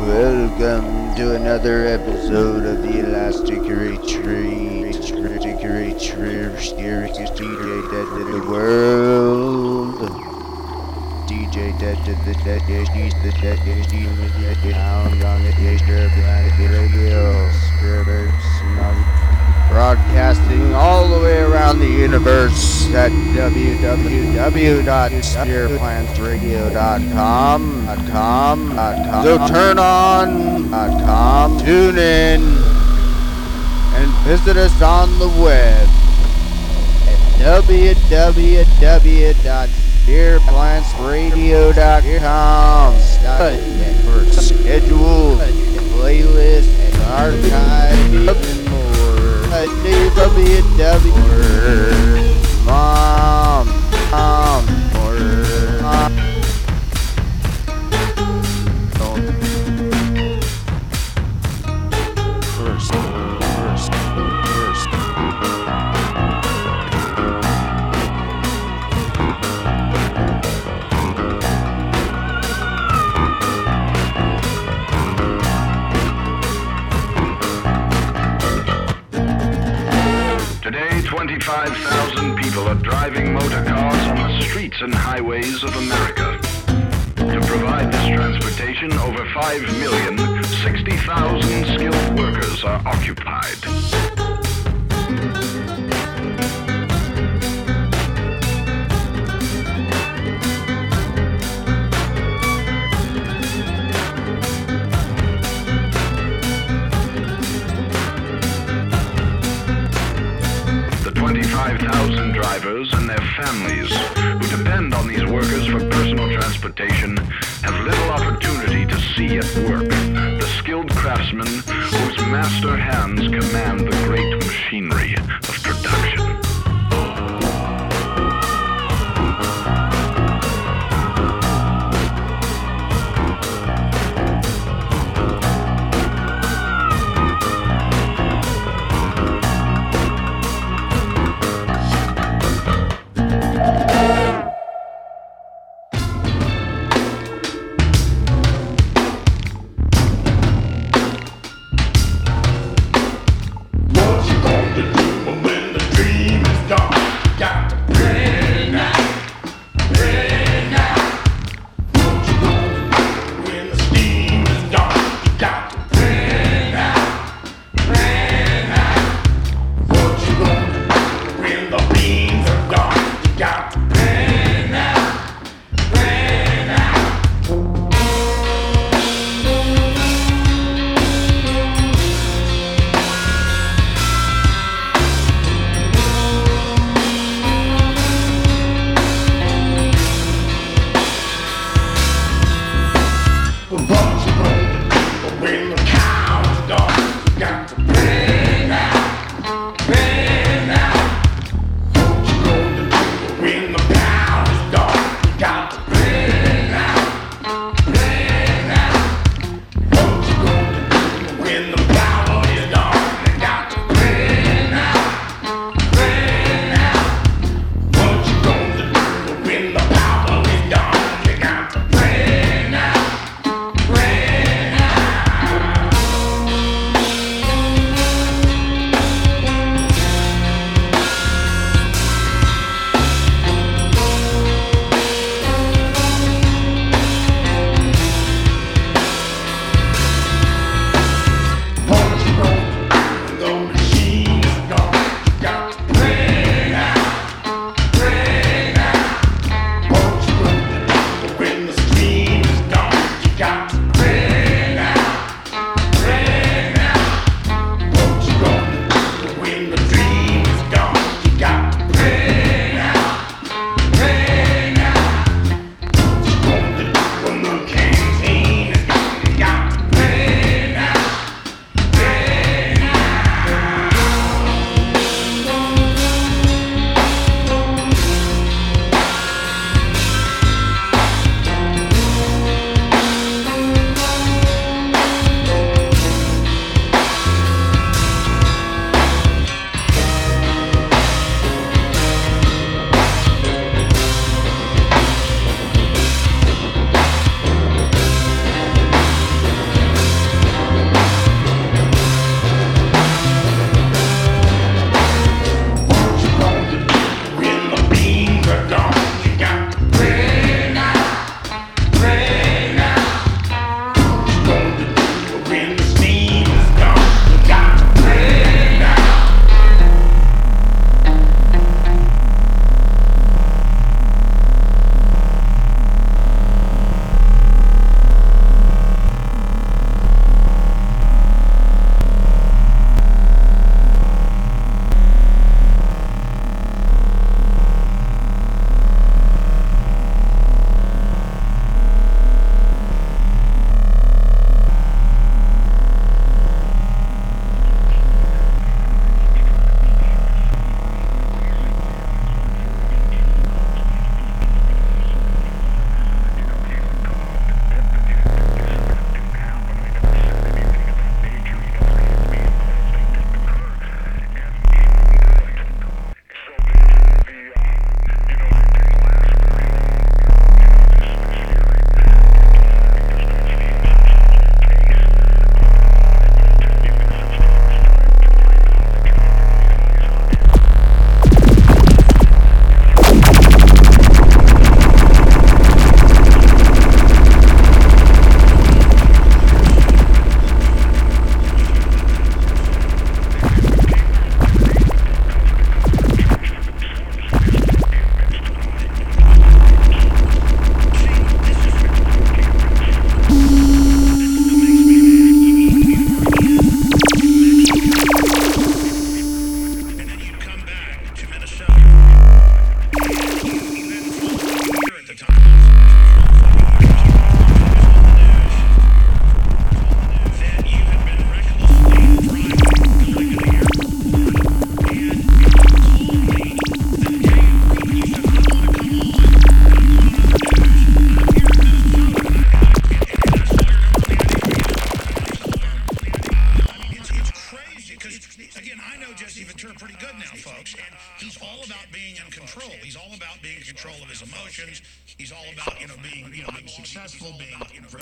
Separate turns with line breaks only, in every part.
Welcome to another episode of the Elastic Retreat. DJ Dead to the world. DJ Dead to the Dead. He's the Dead. He's the Hound on the Planet Radio. Broadcasting all the way around the universe at www.steerplantsradio.com. So turn on, tune in, and visit us on the web at www.steerplantsradio.com. For schedules, playlists, and archives, and more. www. Mom.
Today, 25,000 people are driving motor cars on the streets and highways of America. To provide this transportation, over 5 million, 60,000 skilled workers are occupied. The 25,000 drivers and their families who depend on these workers for personal transportation have little opportunity to see at work the skilled craftsmen whose master hands command the great machinery of production.
What you gonna do, Amanda?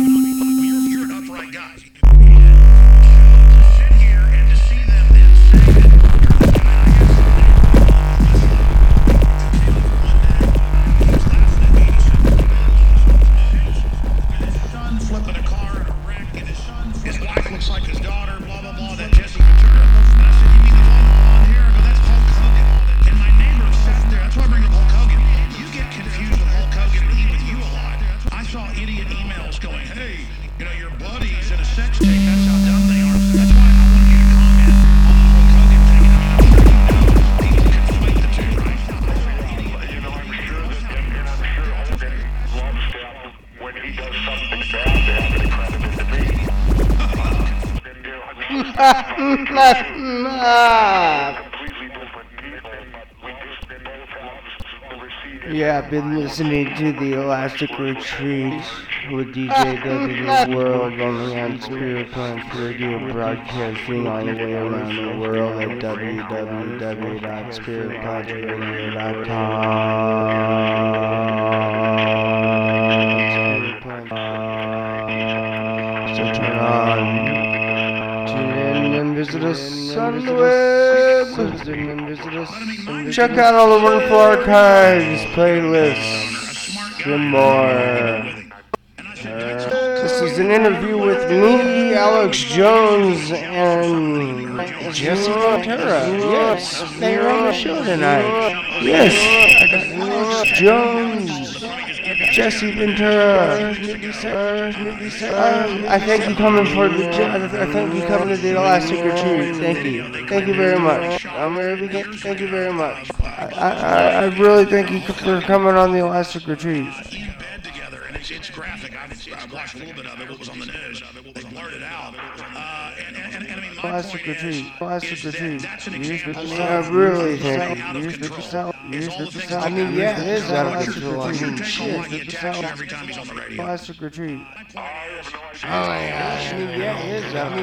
You're an upright guy. To sit here and to see them then say that flipping a car in a wreck, and his wife looks like his daughter, blah, blah, blah, that Jesse Ventura. And I said, you mean the blonde hair? I go, that's Hulk Hogan. And my neighbor sat there, that's why I bring up Hulk Hogan. You get confused with Hulk Hogan and he with you a lot. I saw idiot emails going, hey, your buddies in a sex tape, that's how dumb they are. That's why I wanted you to comment on the Hulk Hogan thing. And I'm sure people conflate the two, right?
I'm sure Hogan loves them when he does something bad to have it accredited to me. Completely different people, but we just both have the receding.
Yeah, I've been listening to the Elastic Retreat with DJ Dead in the World on the Spirit Plants Radio, broadcasting all the way around the world at www.spiritplantsradio.com. So turn on, tune in and visit us on the web. Check out all the wonderful archives, playlists, and more. This is an interview with me, Alex Jones, and Jesse Ventura. Yes, they are on the show tonight. Yes, I got Alex Jones, Jesse Ventura. I thank you coming for the. I thank you coming to the Elastic Retreat. Thank you very much. Thank you very much. I really thank you for coming on the Elastic Retreat.
It's graphic. I've watched a little bit of it. What was on the news? They blurred it out. And I mean, my
Elastic Retreat.
That's an example.
I really thank you. I mean, yeah, it is out of control. I mean, shit.
Every time he's on the radio.
Elastic Retreat. Oh my gosh. I mean, yeah, it is out.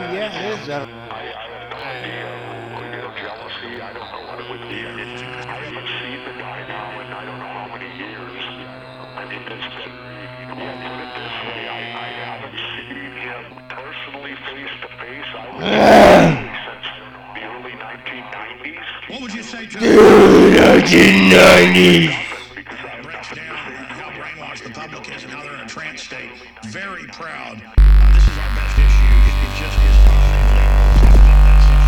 Jealousy, I don't know what it would be. I haven't seen the guy now in I don't know how many years. I mean, it's been, put it this way, I haven't seen him personally face to face. I was since the early 1990s.
What would you say to
1990s?
breaks down how brainwashed the public is and how they're in a trance state? Very proud. This is our best issue. It just is unbelievable. Talk about that issue.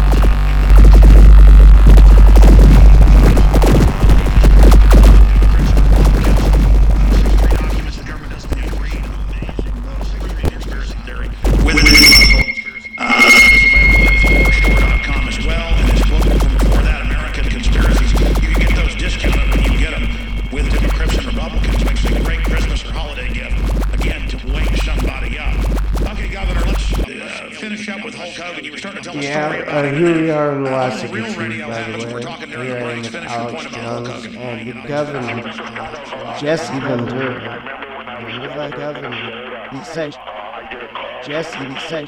Here we are in the Elastic Retreat, by the way. Here I am with Alex Jones and the governor, Jesse Ventura. Remember that governor? He said, Jesse.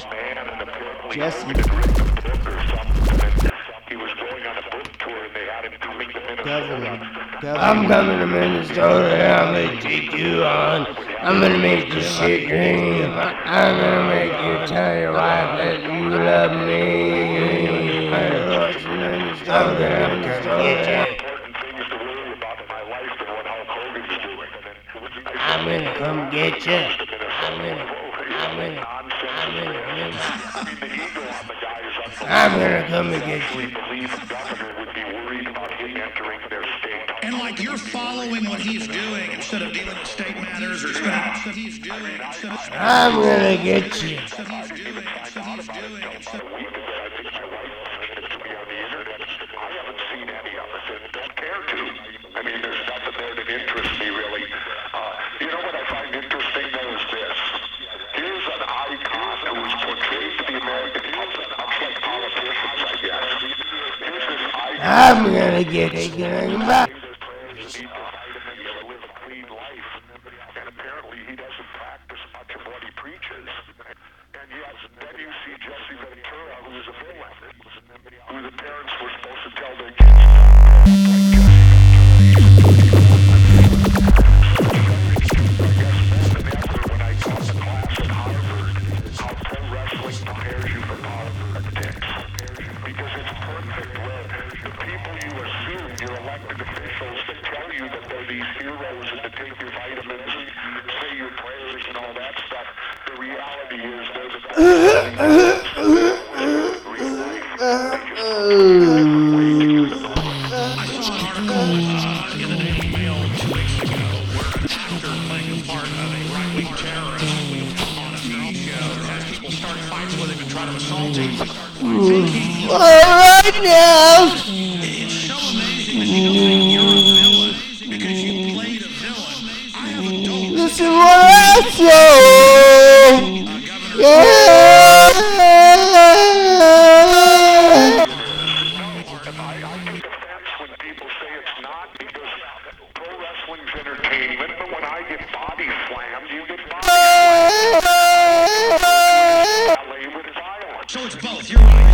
Governor. I'm coming to Minnesota and I'm gonna take you on. I'm gonna make you shit dream. I'm gonna make you tell your wife that you love me. I'm gonna get you. I'm gonna come get you. I'm gonna come and get you.
And like you're following what he's doing instead of dealing with state matters or stuff he's doing.
I'm gonna get you.
I mean, there's nothing there that interests me really. You know what I find interesting though is this. Here's an icon who was portrayed to the American public, much like politicians, I guess. Here's this icon.
I'm gonna get you. Back.
And apparently he doesn't practice much of what he preaches. And yet, then you see Jesse Ventura, who is a villain, who the parents were supposed to tell their kids don't grow up like Jesse Ventura. I guess more than ever when I taught the class reality is there's
I saw an article in the Daily Mail 2 weeks ago where an actor playing a part of a right-wing terrorist on a TV show has people start fights with him and try to assault him.
Right now.
It's so amazing that you don't think you're a villain because you played a villain. I have adults.
Listen what I say.
when people say it's not because pro wrestling's entertainment, but when I get body slammed, you get body slammed with violence.
So it's both. You're right.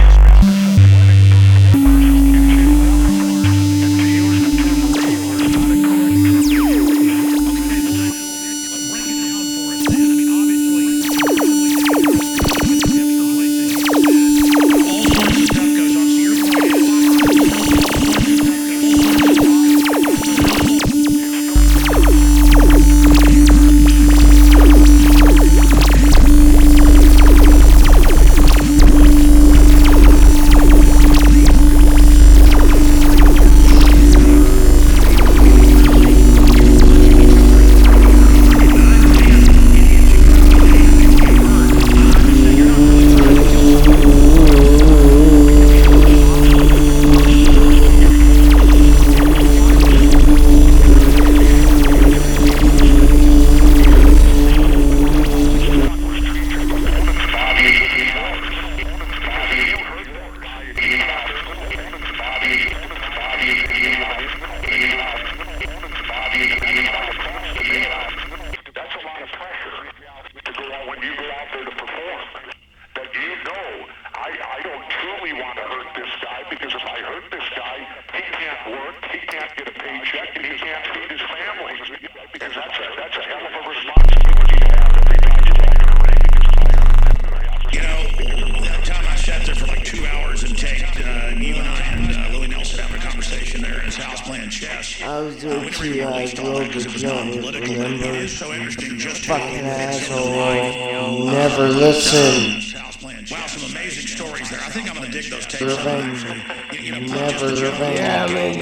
I was doing T.I. Global Jump, remember? Fucking asshole. Never listen.
Wow, some amazing stories there. I think I'm going to dig those tapes.
Revenge. Never revenge. Yeah,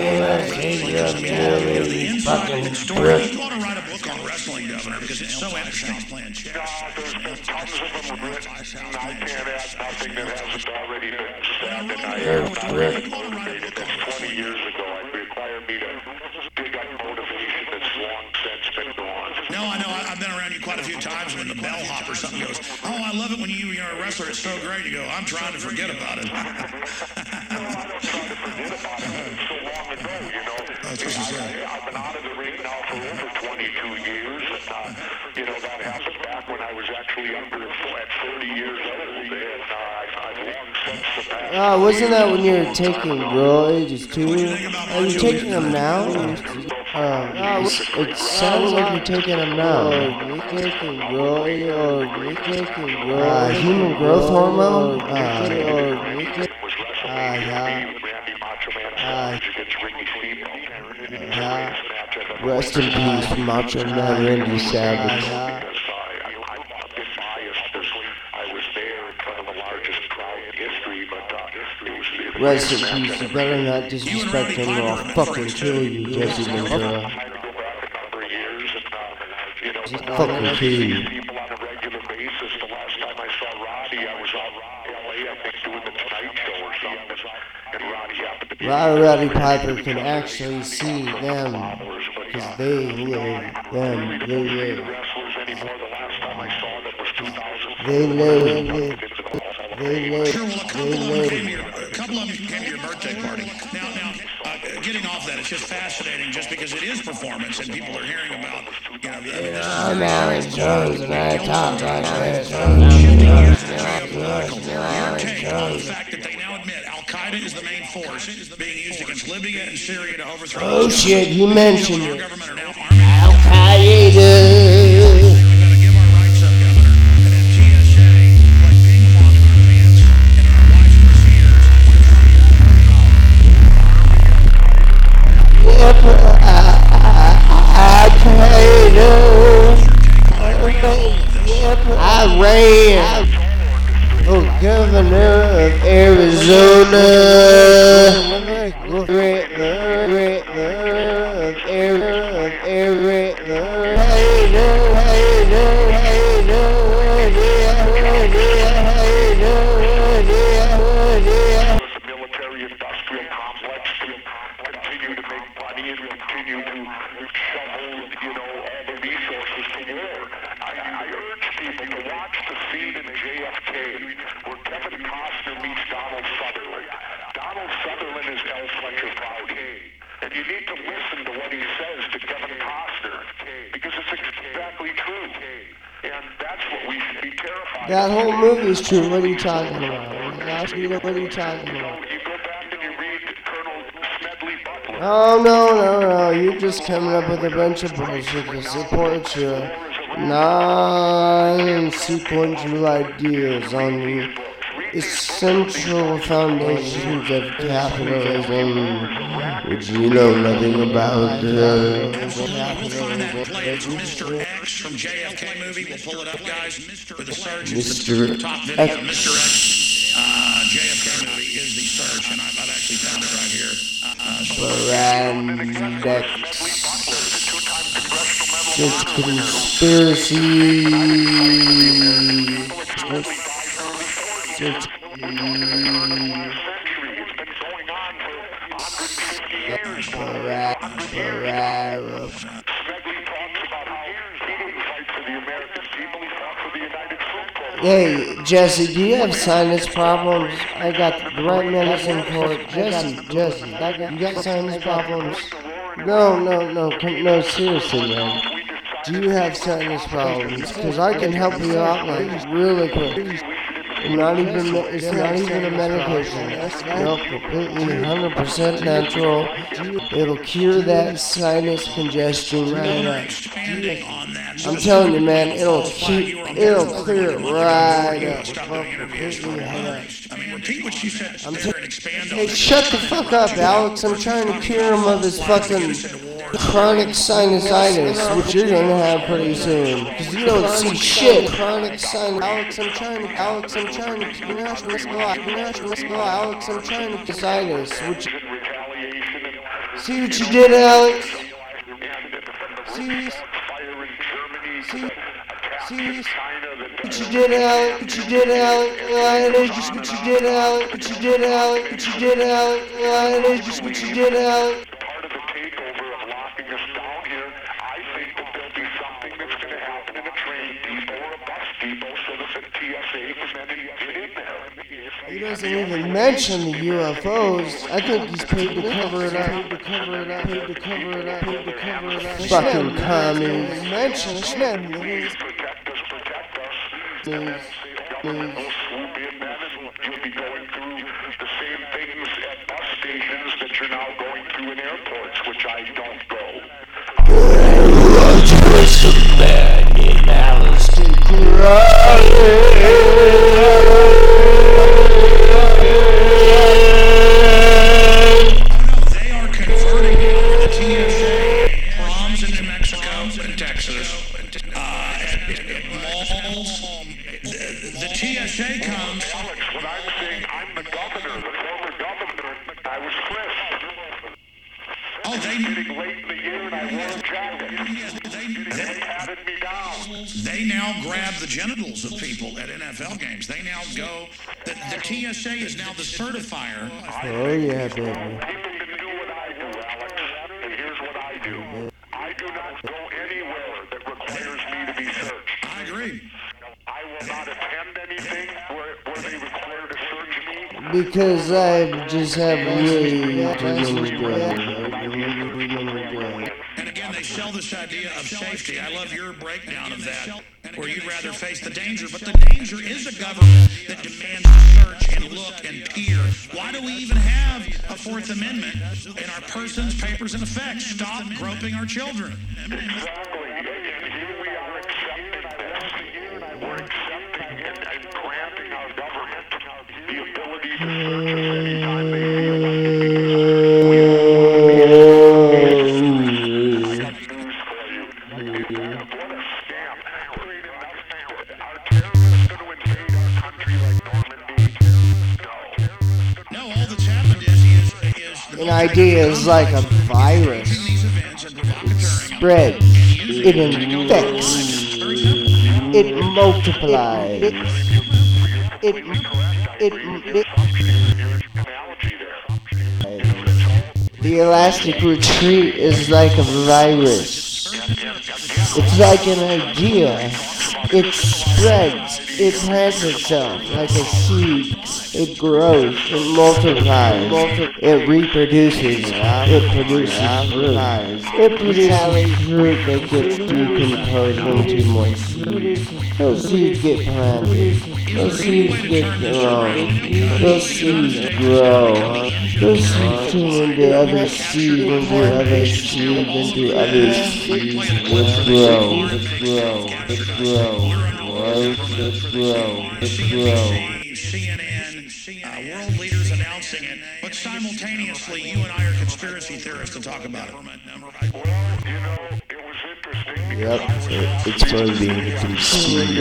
man, fucking prick.
You want to write a book on wrestling, Governor, because it's so interesting. Playing chess.
There's tons of them written. I can't add nothing that hasn't already been said, and I have not motivated. That's 20 years ago. It required me to dig up motivation that's long since been gone.
No, I know. I've been around you quite a few times when the bellhop or something goes, oh, I love it when you're a wrestler. It's so great. You go, I'm trying to forget about it.
No, I don't try to forget about it. It's so long ago, you know.
That's what she said.
I've been out of the ring now for over 22 years. And, you know, that happened back when I was actually at 30 years old. And I've long since surpassed.
Wasn't that when you were taking girl ages too? Are you taking them now? It sounds like you're taking them now. You're taking girl human growth hormone? Rest in peace, Macho Man Randy Savage. Rest in peace, you better not disrespect him or I'll fucking kill you, Jesse Ventura. Just fucking kill you. Roddy Piper can actually see them, because they live, they live.
A couple of them came to your birthday party. Now, getting off that, it's just fascinating just because it is performance and people are hearing about,
I'm Alex Jones and I talk like this.
The fact that they now admit Al-Qaeda is the main force being used against Libya and Syria to overthrow.
Oh shit, he mentioned it.
Al-Qaeda.
I ran for governor of Arizona.
Military-industrial complex to continue to make money and continue to shovel, all the resources to war. I urge people to watch the scene in JFK where Kevin Costner meets Donald Sutherland. Donald Sutherland is L. Fletcher Foudy. And you need to listen to what he says to Kevin Costner because it's exactly true. And that's what we should be terrified
That
of.
whole movie's true. What are you talking about? What are you talking about?
You go back and you read Colonel Smedley Butler.
Oh, no. You're just coming up with a bunch of bullshit to support your non-sequential ideas on the essential foundations of capitalism, which you know nothing about.
Find that play. It's Mr. X from JFK movie. We'll pull it up, guys. With the search.
Mr.
Top video.
X.
Mr. X. JFK movie is the search, and I've actually found it right here.
Brandex. It's conspiracy. Hey, Jesse, do you have sinus problems? I got the right medicine for it. Jesse, you got sinus problems? No, seriously, man. Do you have sinus problems? Because I can help you out, like, really quick. It's not even a medication. Nope, completely 100% natural. It'll cure that sinus congestion right up. I'm telling you, man, it'll clear it right up. Completely right up.
Repeat what you said and expand on
Hey, shut the fuck up, Alex. I'm trying to cure him of his fucking chronic sinusitis, which you're gonna have pretty soon. Because you don't see shit. Chronic sinusitis. Alex, I'm trying to, Alex, I'm trying to, sinusitis, which, see what you did, Alex? See what you did, Alex? What you did, Alex? What you did, Alex? What you did, Alex? What you did, Alex? What you did, Alex?
Part of the takeover of locking us down here, I think that there'll be something that's going to happen in a train depot or a bus depot so that the TSA can then get in there.
He doesn't even mention the UFOs. I think he's paid to cover it up. Fucking commies. Mention it.
Protect us. And then they'll swoop in then and you'll be going through the same things at bus stations that you're now going through in airports, which I don't go.
They are converting the TSA proms in New Mexico and Texas, at malls. The TSA comes.
Alex, when I'm saying I'm the governor, the former governor, I was frisked.
Oh,
Getting late in the year and I wore a jacket. They patted me down.
They now grab the genitals of people at NFL games. They now go. The TSA is now the certifier.
Oh yeah, baby.
People can do what I do, Alex, and here's what I do. I do not go anywhere that requires me to be searched.
I agree.
I will not attend anything where they require to search me.
Because I just have really
And again, they sell this idea of safety. I love your breakdown of that, where you'd rather face the danger. But the danger is a government that demands to search and look and peer. Why do we even have a Fourth Amendment in our persons, papers, and effects? Stop groping our children.
Exactly. And here we are accepting this. We're accepting and granting our government the ability to search us anytime they feel like it. I got news for you. What a scam. Our terrorists
An idea is like a virus. It spreads, it infects, it multiplies, the elastic retreat is like a virus. It's like an idea. It spreads, it plants itself like a seed. It grows, it multiplies, it reproduces, it produces fruit. It produces fruit that gets decomposed into more seeds. Those seeds get planted. Those seeds get grown. Those seeds grow. Those seeds turn into other seeds, into other seeds, into other seeds, which grow,
CNN, world leaders announcing it, but simultaneously, you and I are conspiracy theorists to talk about it.
Well, it was interesting.
Yep, it's supposed to be conspiracy.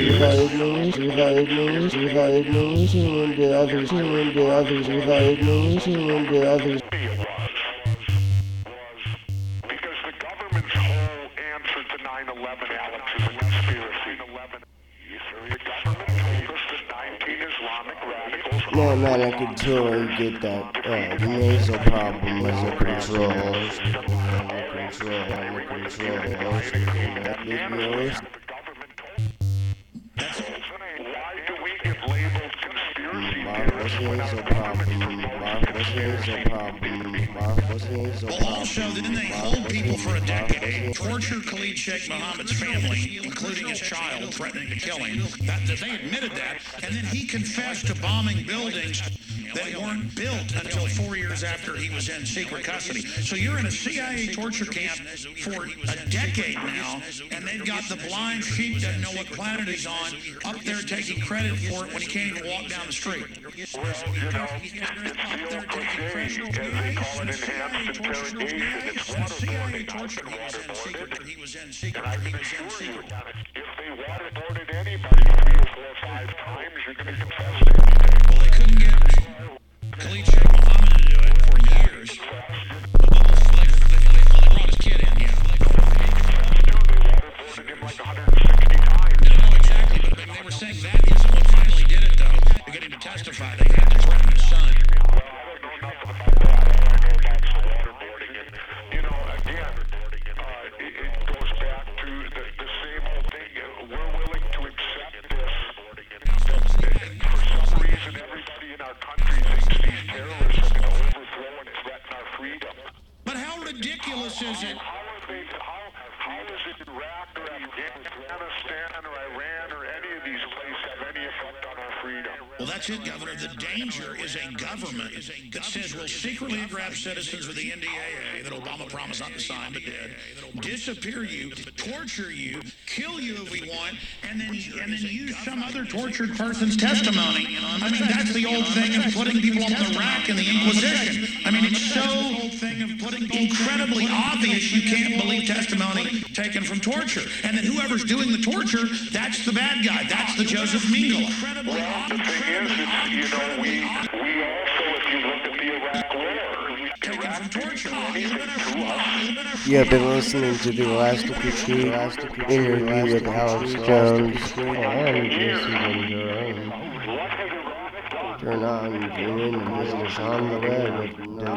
Because the government's whole answer to 9/11, Alex, is a conspiracy. The government told us that 19 Islamic radicals
No, man, I could totally get that nasal problem under control.
the government told. Why do we get labeled conspiracy theorists when our government
Well, also, didn't they hold people for a decade, torture Khalid Sheikh Mohammed's family, including his child, threatening to kill him? They admitted that, and then he confessed to bombing buildings that weren't built until 4 years after he was in secret custody. So you're in a CIA torture camp for a decade now, and they've got the blind sheep doesn't know what planet he's on up there taking credit for it when he can't even walk down the street.
Well, it's the old cliche, as they call it, enhanced interrogation. It's waterboarding. I've been waterboarded, and I can assure you, if they waterboarded anybody 3 or 4 or 5 times, you're going to confess to anything.
Well, they couldn't get Khalid Sheikh Mohammed to do it for years. They brought his kid in, yeah.
They waterboarded him like 160 times.
No, exactly, but they were saying that isn't what finally did it, though. To get him to testify, they had to threaten his son.
Well, I don't know nothing about that. All I know about the waterboarding. And, again, it goes back to the same old thing. We're willing to accept this. For some reason, everybody in our country thinks these terrorists are going to overthrow and threaten our freedom.
But how ridiculous is it?
How is it Iraq or Afghanistan or Iran or any of these places have any effect on our freedom?
Well, that's it, Governor. The danger is a government that says we'll secretly grab citizens with the NDAA that Obama promised not to sign but did, disappear you, torture you, kill you if we want, and then use some other tortured person's testimony. I mean, that's the old thing of putting people on the rack in the Inquisition. I mean, it's so incredibly obvious you can't believe testimony taken from torture. And then whoever's doing the torture, that's the bad guy. That's the Joseph Mengele.
Well, the thing is, we also, if you look at the Iraq War,
Taken from torture.
You have been listening to the Elastic Retreat interview with Alex Jones and Jesse Ventura. Turn on, tune in, and visit us on the web at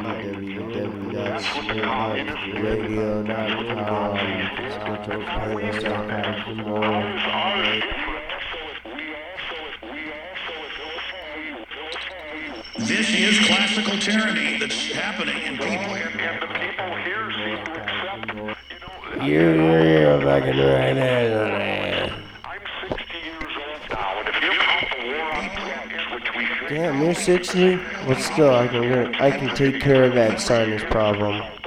www.spirithubradio.com, spiritualplaylist.com for more.
This is classical tyranny that's happening in people.
And the people here seem to accept,
You're fucking right there.
I'm 60 years old now, and if you count the war on drugs, which we should...
Damn, you're 60? But still, I can take care of that sinus problem.